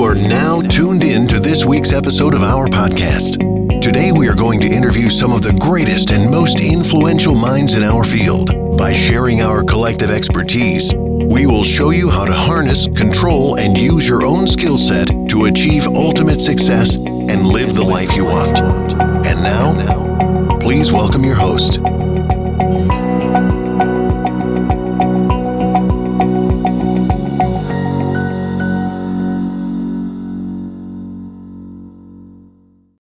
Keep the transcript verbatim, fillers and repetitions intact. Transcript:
are now tuned in to this week's episode of our podcast. Today we are going to interview some of the greatest and most influential minds in our field. By sharing our collective expertise, we will show you how to harness, control, and use your own skill set to achieve ultimate success and live the life you want. And now, please welcome your host.